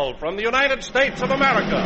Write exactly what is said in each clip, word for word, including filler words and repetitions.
Call from the United States of America.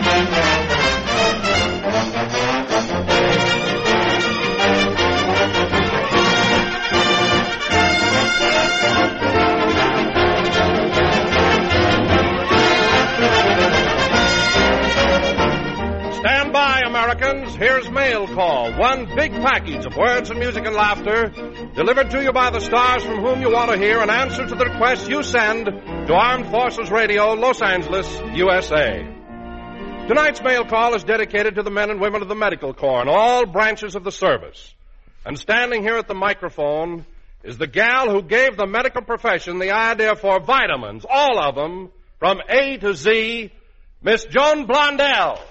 Stand by, Americans. Here's Mail Call, one big package of words and music and laughter delivered to you by the stars from whom you want to hear an answer to the request you send to Armed Forces Radio, Los Angeles, U S A. Tonight's Mail Call is dedicated to the men and women of the Medical Corps and all branches of the service. And standing here at the microphone is the gal who gave the medical profession the idea for vitamins, all of them, from A to Z, Miss Joan Blondell.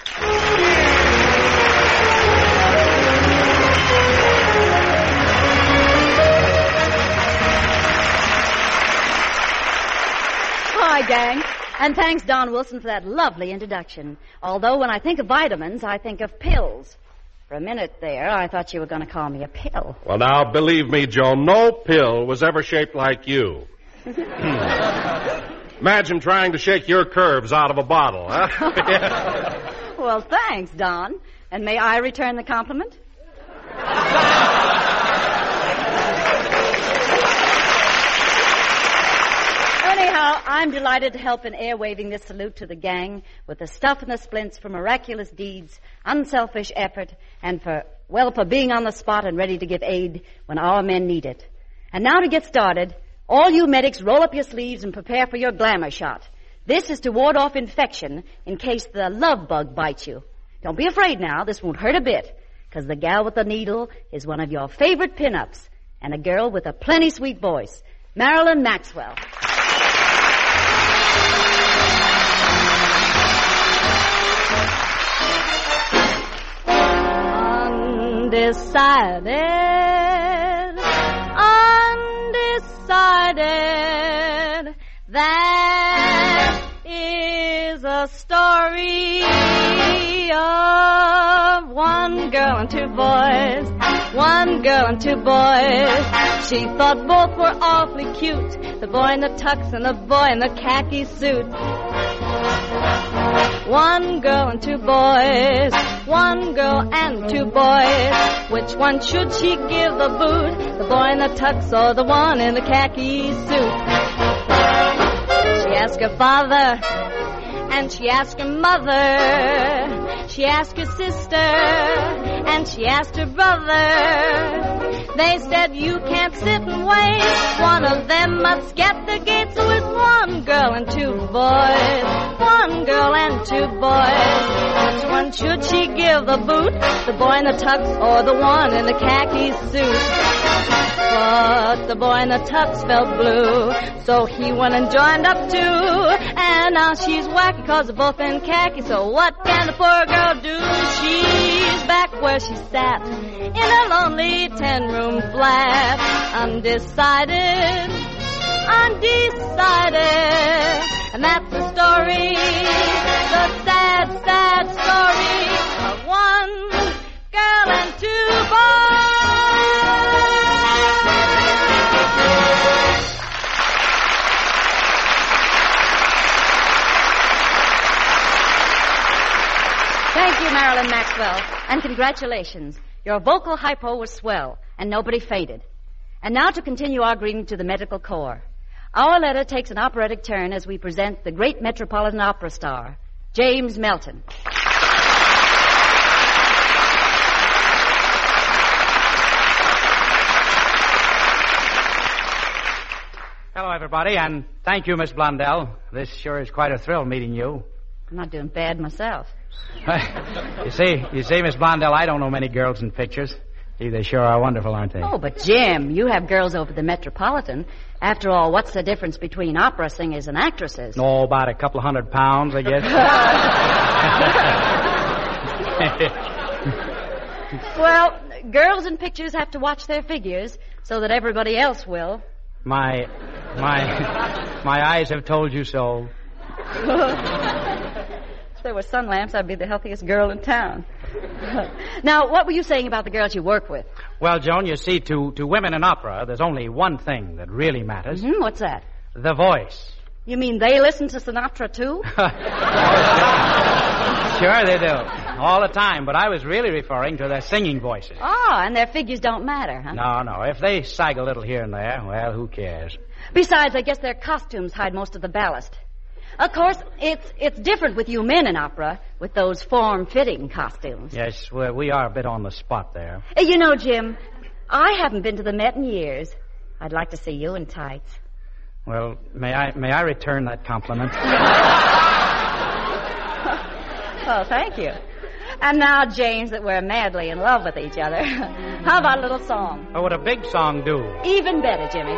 Hi, gang. And thanks, Don Wilson, for that lovely introduction. Although when I think of vitamins, I think of pills. For a minute there, I thought you were going to call me a pill. Well, now, believe me, Joan, no pill was ever shaped like you. Imagine trying to shake your curves out of a bottle, huh? Well, thanks, Don. And may I return the compliment? Anyhow, I'm delighted to help in air-waving this salute to the gang with the stuff and the splints for miraculous deeds, unselfish effort, and for, well, for being on the spot and ready to give aid when our men need it. And now to get started, all you medics roll up your sleeves and prepare for your glamour shot. This is to ward off infection in case the love bug bites you. Don't be afraid now, this won't hurt a bit, because the gal with the needle is one of your favorite pin-ups, and a girl with a plenty sweet voice, Marilyn Maxwell. Undecided, undecided, that is a story of one girl and two boys, one girl and two boys. She thought both were awfully cute, the boy in the tux and the boy in the khaki suit. One girl and two boys, one girl and two boys. Which one should she give the boot? The boy in the tux or the one in the khaki suit? She asked her father, and she asked her mother. She asked her sister, and she asked her brother. They said, you can't sit and wait. One of them must get the gate. So it's one girl and two boys, one girl and two boys. Which one should she give the boot? The boy in the tux or the one in the khaki suit? But the boy in the tux felt blue, so he went and joined up too. And now she's wacky cause they're both in khaki. So what can the poor girl do? She's back where she sat in a lonely ten-room flat. Undecided, undecided. And that's the story, the sad, sad story of one girl and two boys. Thank you, Marilyn Maxwell, and congratulations. Your vocal hypo was swell, and nobody fainted. And now to continue our greeting to the Medical Corps. Our letter takes an operatic turn as we present the great Metropolitan Opera star, James Melton. Hello, everybody, and thank you, Miss Blondell. This sure is quite a thrill meeting you. I'm not doing bad myself. you see, you see, Miss Blondell, I don't know many girls in pictures. Gee, they sure are wonderful, aren't they? Oh, but Jim, you have girls over the Metropolitan. After all, what's the difference between opera singers and actresses? Oh, about a couple of hundred pounds, I guess. Well, girls in pictures have to watch their figures so that everybody else will. My, my, my eyes have told you so. If there were sun lamps, I'd be the healthiest girl in town. Now, what were you saying about the girls you work with? Well, Joan, you see, to, to women in opera, there's only one thing that really matters. Mm-hmm. What's that? The voice. You mean they listen to Sinatra, too? Sure they do. All the time. But I was really referring to their singing voices. Oh, and their figures don't matter, huh? No, no. If they sag a little here and there, well, who cares? Besides, I guess their costumes hide most of the ballast. Of course, it's it's different with you men in opera, with those form-fitting costumes. Yes, well, we are a bit on the spot there. Uh, You know, Jim, I haven't been to the Met in years. I'd like to see you in tights. Well, may I may I return that compliment? Well, thank you. And now, James, that we're madly in love with each other, how about a little song? What would a big song do? Even better, Jimmy.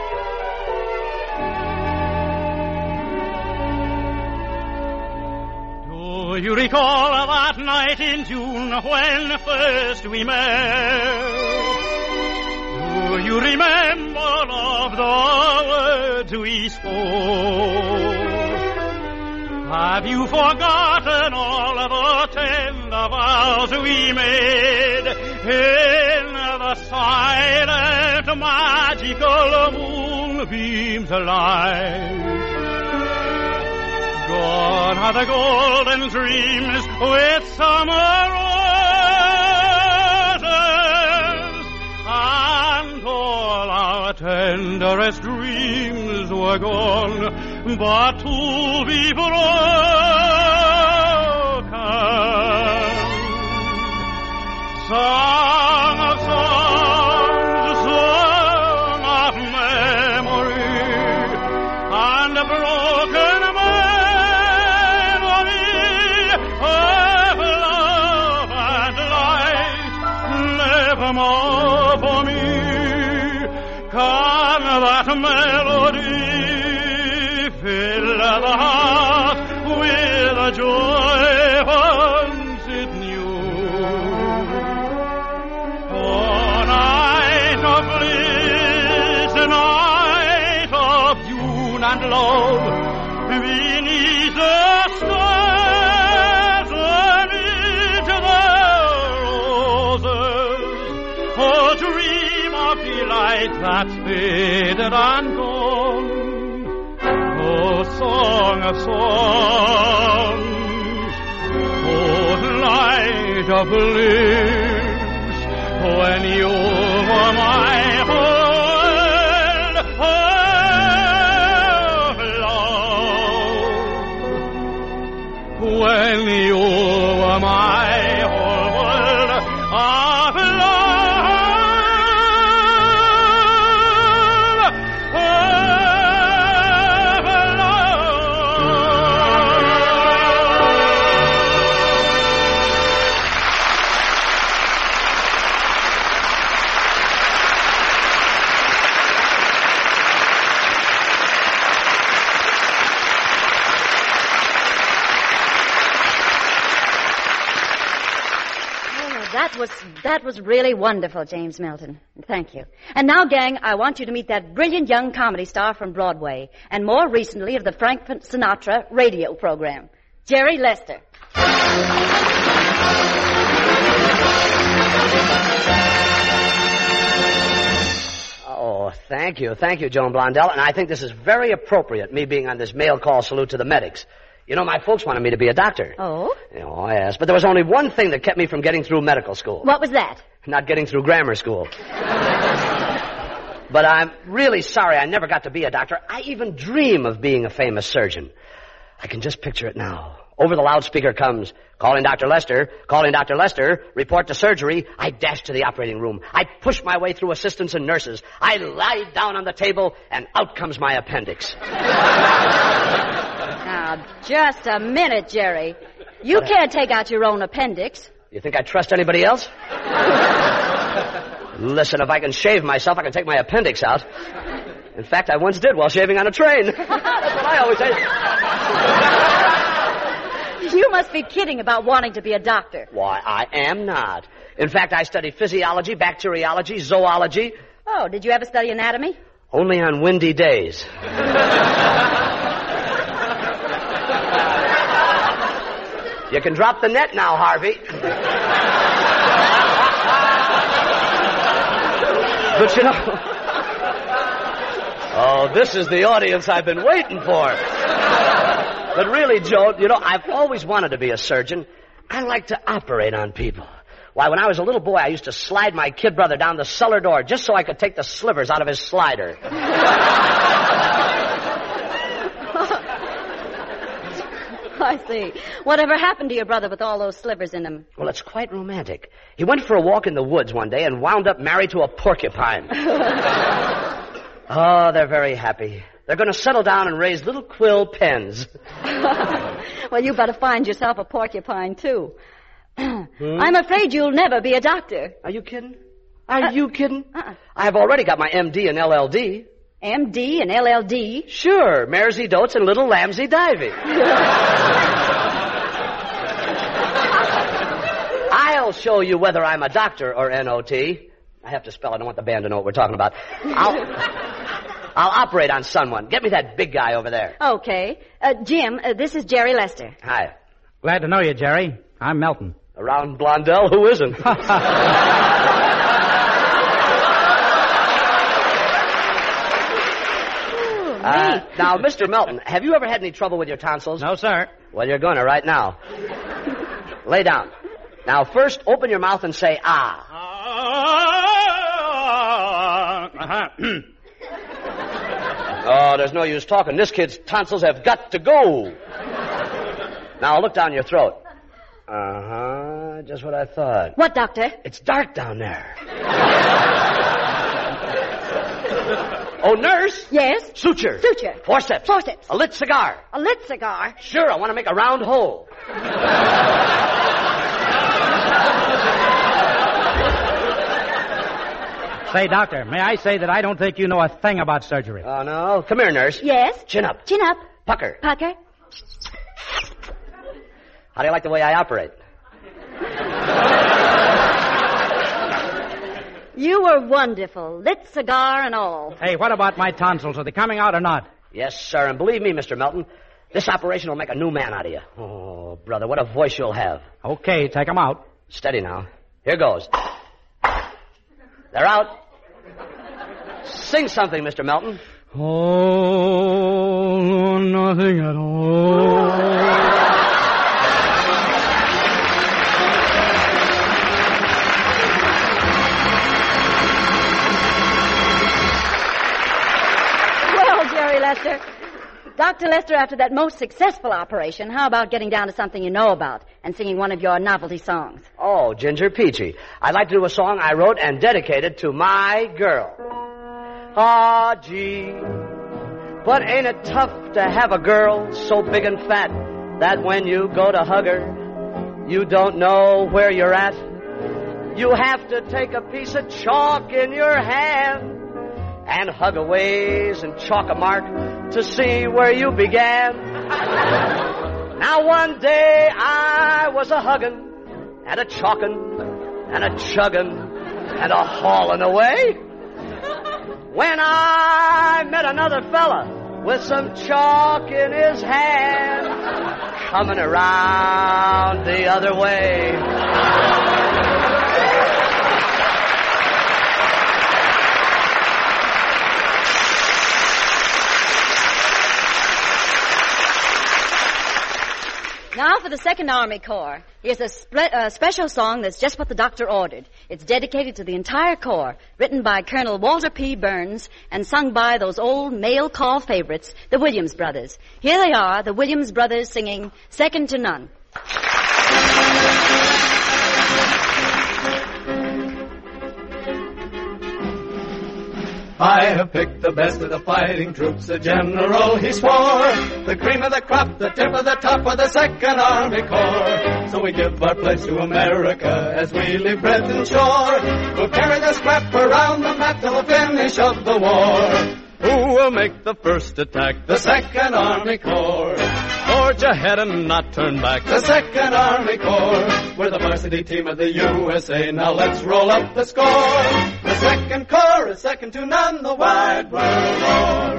Do you recall that night in June when first we met? Do you remember of the words we spoke? Have you forgotten all the tender vows we made in the silent, magical moonbeams' light? Gone are the golden dreams with summer roses, and all our tenderest dreams were gone, but to be broken. Song of songs, song of memory, and a broken memory of love and light, nevermore for me can that melody fill the heart with a joy once it knew. Oh, night of bliss, night of June and love, beneath the stars, amid the roses, oh, dream of delight that's faded and gone. Oh, song of songs, oh, light of bliss, when you were my world of love, when you were my whole world of love. That was, that was really wonderful, James Melton. Thank you. And now, gang, I want you to meet that brilliant young comedy star from Broadway, and more recently of the Frank Sinatra radio program, Jerry Lester. Oh, thank you. Thank you, Joan Blondell. And I think this is very appropriate, me being on this mail call salute to the medics. You know, my folks wanted me to be a doctor. Oh? Oh, yes. But there was only one thing that kept me from getting through medical school. What was that? Not getting through grammar school. But I'm really sorry I never got to be a doctor. I even dream of being a famous surgeon. I can just picture it now. Over the loudspeaker comes, calling Doctor Lester, calling Doctor Lester, report to surgery. I dash to the operating room. I push my way through assistants and nurses. I lie down on the table, and out comes my appendix. Now, just a minute, Jerry. You What? can't take out your own appendix. You think I trust anybody else? Listen, if I can shave myself, I can take my appendix out. In fact, I once did while shaving on a train. That's what I always say. You must be kidding about wanting to be a doctor. Why, I am not. In fact, I studied physiology, bacteriology, zoology. Oh, did you ever study anatomy? Only on windy days. You can drop the net now, Harvey. But you know... Oh, this is the audience I've been waiting for. But really, Joe, you know, I've always wanted to be a surgeon. I like to operate on people. Why, when I was a little boy, I used to slide my kid brother down the cellar door just so I could take the slivers out of his slider. I see. Whatever happened to your brother with all those slivers in him? Well, it's quite romantic. He went for a walk in the woods one day and wound up married to a porcupine. Oh, they're very happy. They're going to settle down and raise little quill pens. Well, you better find yourself a porcupine, too. hmm? I'm afraid you'll never be a doctor. Are you kidding? Are uh, you kidding? Uh-uh. I've already got my M D and L L D. M D and L L D? Sure, Maresy Dotes and Little Lambsy Divey. I'll show you whether I'm a doctor or N O T. I have to spell. I don't want the band to know what we're talking about. I'll, I'll operate on someone. Get me that big guy over there. Okay. Uh, Jim, uh, this is Jerry Lester. Hi. Glad to know you, Jerry. I'm Melton. Around Blondell, who isn't? Uh, now, Mister Melton, have you ever had any trouble with your tonsils? No, sir. Well, you're going to right now. Lay down. Now, first, open your mouth and say, ah. Uh-huh. Oh, there's no use talking. This kid's tonsils have got to go. Now, look down your throat. Uh-huh. Just what I thought. What, Doctor? It's dark down there. Oh, nurse? Yes? Suture. Suture. Forceps. Forceps. A lit cigar. A lit cigar? Sure, I want to make a round hole. Say, doctor, may I say that I don't think you know a thing about surgery? Oh, no? Come here, nurse. Yes? Chin up. Chin up. Pucker. Pucker. How do you like the way I operate? You were wonderful. Lit cigar and all. Hey, what about my tonsils? Are they coming out or not? Yes, sir. And believe me, Mister Melton, this operation will make a new man out of you. Oh, brother, what a voice you'll have. Okay, take them out. Steady now. Here goes. They're out. Sing something, Mister Melton. Oh, nothing at all. Lester. Doctor Lester, after that most successful operation, how about getting down to something you know about and singing one of your novelty songs? Oh, Ginger Peachy. I'd like to do a song I wrote and dedicated to my girl. Ah, gee, but ain't it tough to have a girl so big and fat that when you go to hug her, you don't know where you're at? You have to take a piece of chalk in your hand and hug a ways and chalk a mark to see where you began. Now one day I was a huggin' and a chalkin' and a chuggin' and a haulin' away when I met another fella with some chalk in his hand coming around the other way. Now for the Second Army Corps. Here's a spe- uh, special song that's just what the doctor ordered. It's dedicated to the entire Corps, written by Colonel Walter P. Burns and sung by those old mail call favorites, the Williams Brothers. Here they are, the Williams Brothers singing Second to None. I have picked the best of the fighting troops, the general he swore. The cream of the crop, the tip of the top of the Second Army Corps. So we give our pledge to America as we leave Britain shore. We'll carry the scrap around the map till the finish of the war. Who will make the first attack? The Second Army Corps. Forge ahead and not turn back. The Second Army Corps. We're the varsity team of the U S A. Now let's roll up the score. The Second Corps is second to none. The wide world war.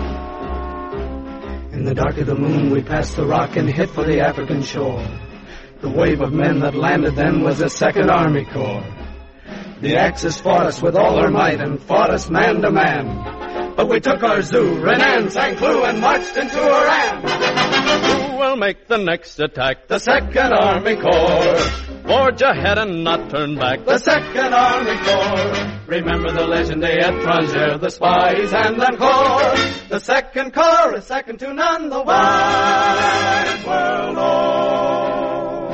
In the dark of the moon, we passed the rock and hit for the African shore. The wave of men that landed then was the Second Army Corps. The Axis fought us with all their might and fought us man to man. But we took our zoo, Renan, Saint Cloud, and marched into Iran. Who will make the next attack? The Second Army Corps. Forge ahead and not turn back. The Second Army Corps. Remember the legend des étrangers, the spies and the corps. The Second Corps is second to none, the wide world o'er.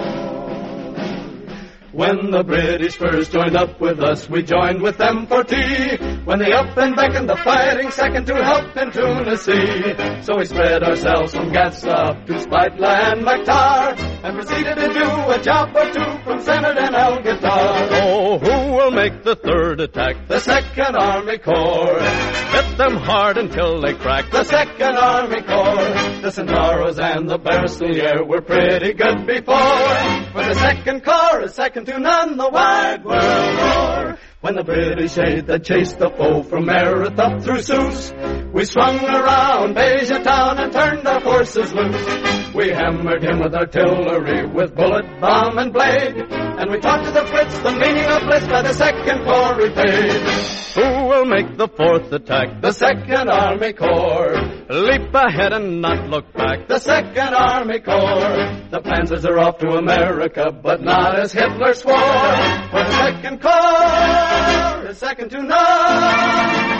When the British first joined up with us, we joined with them for tea. When they up and beckoned the fighting second to help in Tennessee. So we spread ourselves from Gatsa up to Spitla and Mactar, and proceeded to do a job or two from Senate and Alcatar. Oh, who will make the third attack? The Second Army Corps. Hit them hard until they crack. The Second Army Corps. The Centauros and the Bersagliers were pretty good before, but the Second Corps is second to none, the wide world o'er. When the British aid that chased the foe from Meredith up through Sousse, we swung around Beja Town and turned our forces loose. We hammered him with artillery, with bullet, bomb, and blade, and we taught to the Brits the meaning of bliss by the Second Corps repaid. Who will make the fourth attack? The Second Army Corps. Leap ahead and not look back. The Second Army Corps. The Panzers are off to America, but not as Hitler swore. For the Second Corps is second to none.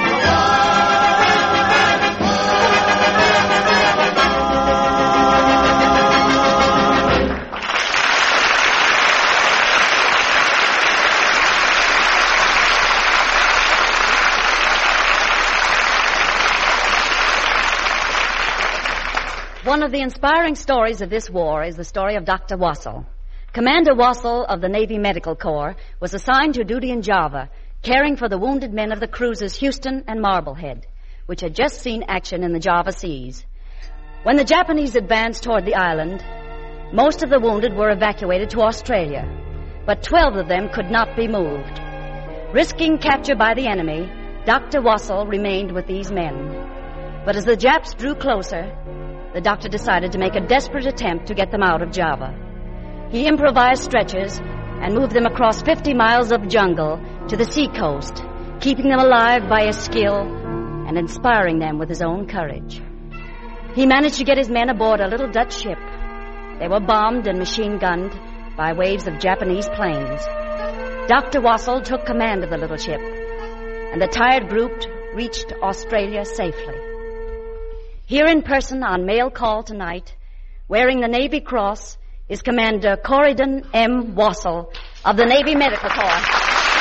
One of the inspiring stories of this war is the story of Doctor Wassell. Commander Wassell of the Navy Medical Corps was assigned to duty in Java, caring for the wounded men of the cruisers Houston and Marblehead, which had just seen action in the Java Seas. When the Japanese advanced toward the island, most of the wounded were evacuated to Australia, but twelve of them could not be moved. Risking capture by the enemy, Doctor Wassell remained with these men. But as the Japs drew closer, the doctor decided to make a desperate attempt to get them out of Java. He improvised stretchers and moved them across fifty miles of jungle to the seacoast, keeping them alive by his skill and inspiring them with his own courage. He managed to get his men aboard a little Dutch ship. They were bombed and machine-gunned by waves of Japanese planes. Doctor Wassell took command of the little ship, and the tired group reached Australia safely. Here in person on mail call tonight, wearing the Navy Cross, is Commander Corydon M. Wassell of the Navy Medical Corps.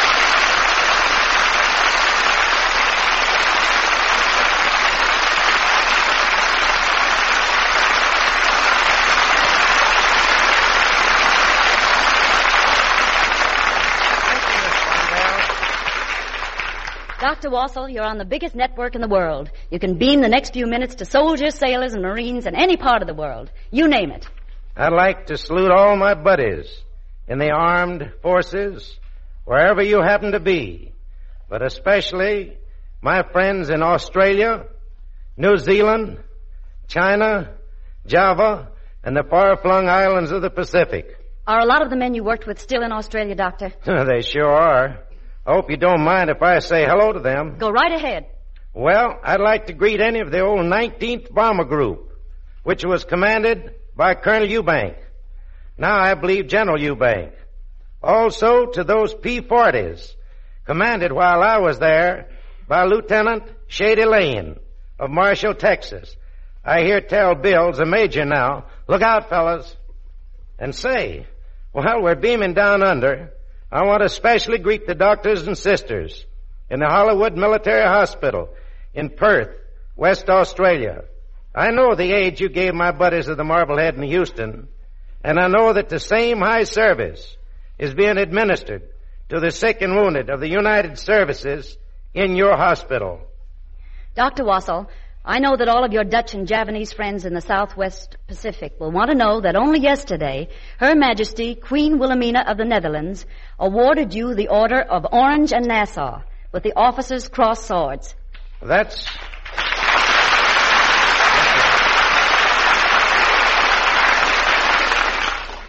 Doctor Wassell, you're on the biggest network in the world. You can beam the next few minutes to soldiers, sailors, and Marines in any part of the world. You name it. I'd like to salute all my buddies in the armed forces, wherever you happen to be, but especially my friends in Australia, New Zealand, China, Java, and the far-flung islands of the Pacific. Are a lot of the men you worked with still in Australia, Doctor? They sure are. I hope you don't mind if I say hello to them. Go right ahead. Well, I'd like to greet any of the old nineteenth Bomber Group, which was commanded by Colonel Eubank. Now I believe General Eubank. Also to those P forties, commanded while I was there by Lieutenant Shady Lane of Marshall, Texas. I hear tell Bill's a major now. Look out, fellas. And say, while we're beaming down under, I want to especially greet the doctors and sisters in the Hollywood Military Hospital in Perth, West Australia. I know the aid you gave my buddies of the Marblehead in Houston, and I know that the same high service is being administered to the sick and wounded of the United Services in your hospital. Doctor Wassell, I know that all of your Dutch and Javanese friends in the Southwest Pacific will want to know that only yesterday, Her Majesty Queen Wilhelmina of the Netherlands awarded you the Order of Orange and Nassau with the Officers' Cross Swords. That's...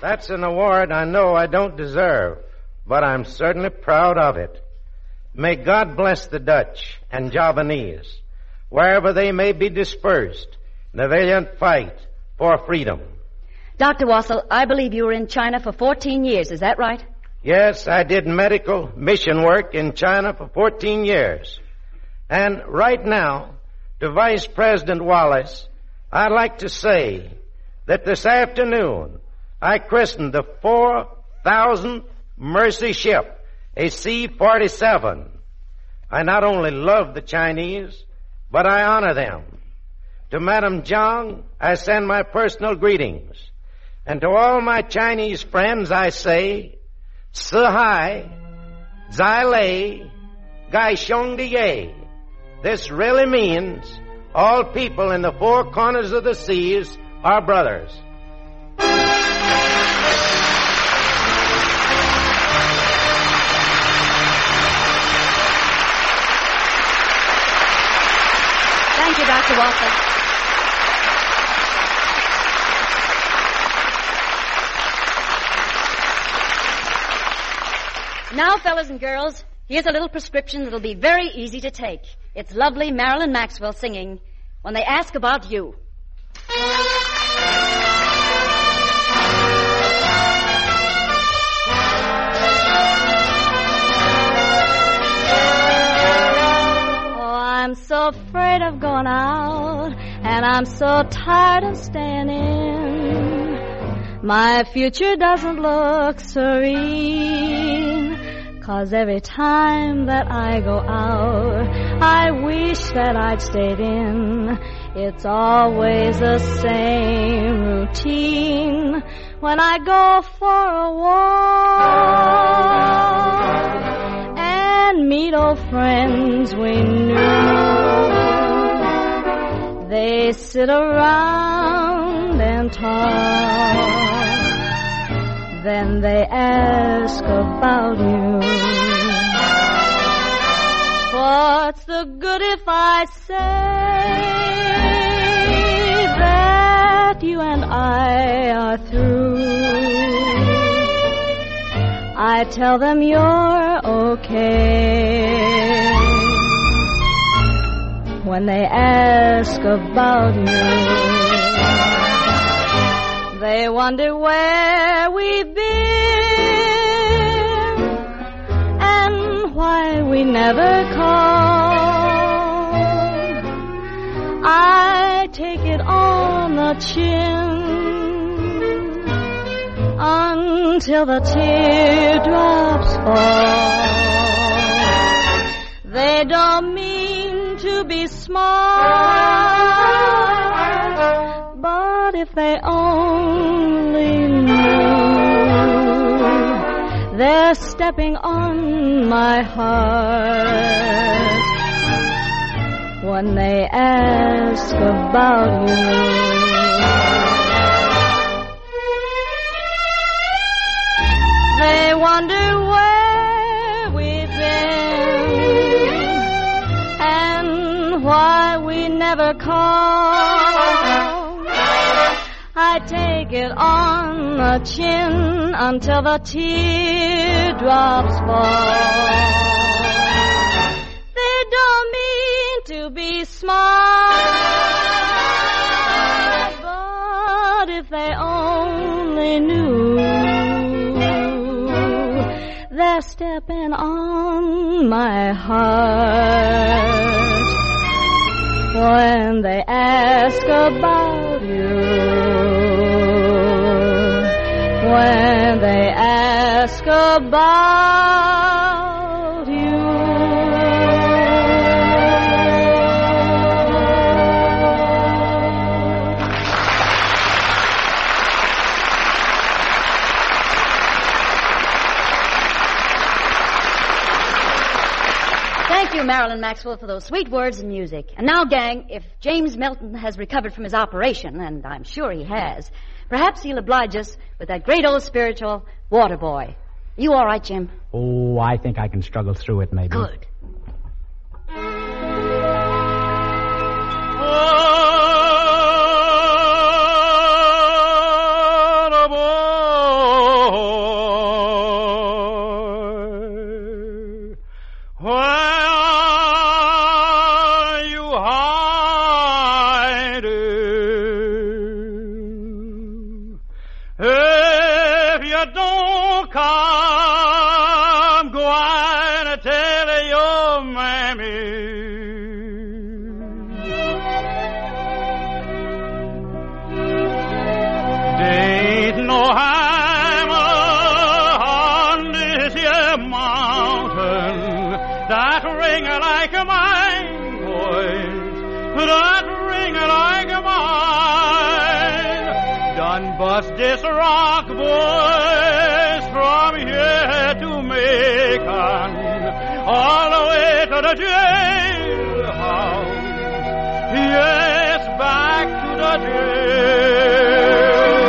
That's an award I know I don't deserve, but I'm certainly proud of it. May God bless the Dutch and Javanese, wherever they may be dispersed, in the valiant fight for freedom. Doctor Wassel, I believe you were in China for fourteen years. Is that right? Yes, I did medical mission work in China for fourteen years. And right now, to Vice President Wallace, I'd like to say that this afternoon I christened the four thousandth Mercy ship, a C forty-seven. I not only love the Chinese, but I honor them. To Madame Zhang, I send my personal greetings. And to all my Chinese friends, I say, Si Hai, Zai Lei, Gai Xiong Di Ye. This really means all people in the four corners of the seas are brothers. Thank you, Doctor Wassel. Now, fellas and girls, here's a little prescription that'll be very easy to take. It's lovely Marilyn Maxwell singing When They Ask About You. Oh, I'm so afraid of going out, and I'm so tired of staying in. My future doesn't look serene, 'cause every time that I go out, I wish that I'd stayed in. It's always the same routine when I go for a walk and meet old friends we knew. They sit around and talk, then they ask about you. What's the good if I say that you and I are through? I tell them you're okay when they ask about you. They wonder where we've been and why we never call. I take it on the chin until the teardrops fall. They don't mean to be smart, but if they only knew, they're stepping on my heart when they ask about you. They wonder where we've been and why we never call. I take it on the chin until the teardrops fall. They don't mean to be smart, but if they only knew, they're stepping on my heart when they ask about you. When they ask about you. Thank you, Marilyn Maxwell, for those sweet words and music. And now, gang, if James Melton has recovered from his operation, and I'm sure he has, perhaps he'll oblige us with that great old spiritual Water Boy. You all right, Jim? Oh, I think I can struggle through it, maybe. Good. Water boy, you don't come, go on and tell your mammy. Ain't no hammer on this here mountain that ring like mine, boys, that ring like mine. Done bust this rock, boys, from here to Macon, all the way to the jailhouse. Yes, back to the jail.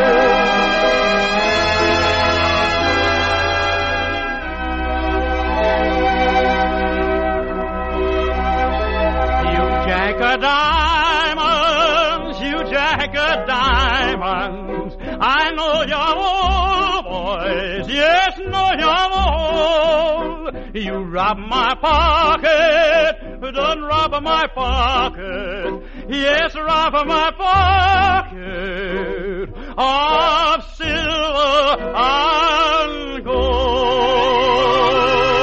Diamonds, you jack of diamonds. I know you're old, boys. Yes, know you're old. You rob my pocket, done rob my pocket. Yes, rob my pocket of silver and gold.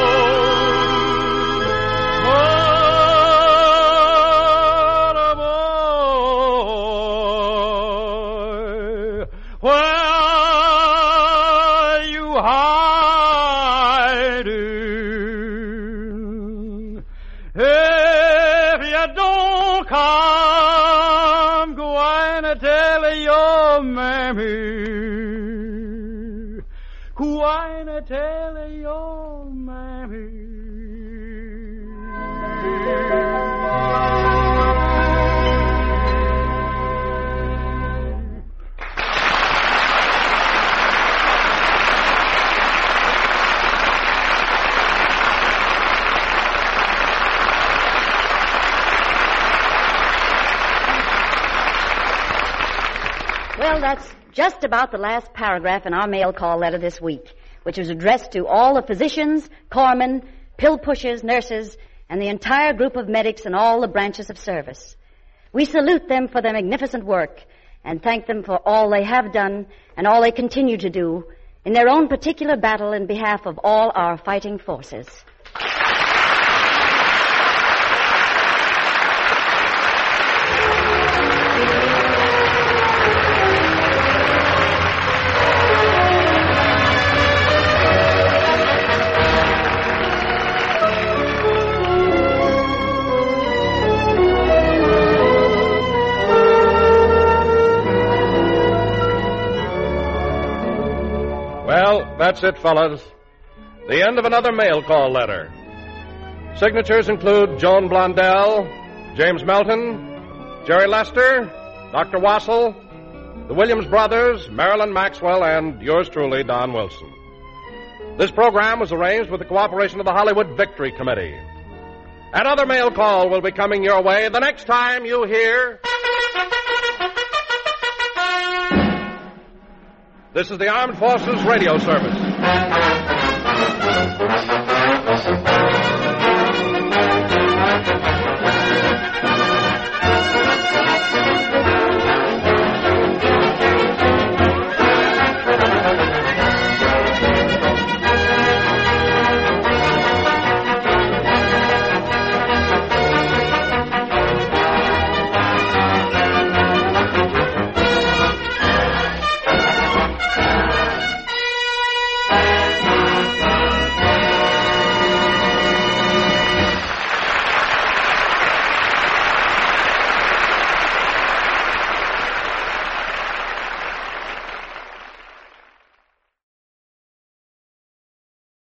Tell your mammy. Well, that's just about the last paragraph in our mail call letter this week, which was addressed to all the physicians, corpsmen, pill pushers, nurses, and the entire group of medics in all the branches of service. We salute them for their magnificent work and thank them for all they have done and all they continue to do in their own particular battle in behalf of all our fighting forces. That's it, fellas. The end of another mail call letter. Signatures include Joan Blondell, James Melton, Jerry Lester, Doctor Wassell, the Williams brothers, Marilyn Maxwell, and yours truly, Don Wilson. This program was arranged with the cooperation of the Hollywood Victory Committee. Another mail call will be coming your way the next time you hear... This is the Armed Forces Radio Service.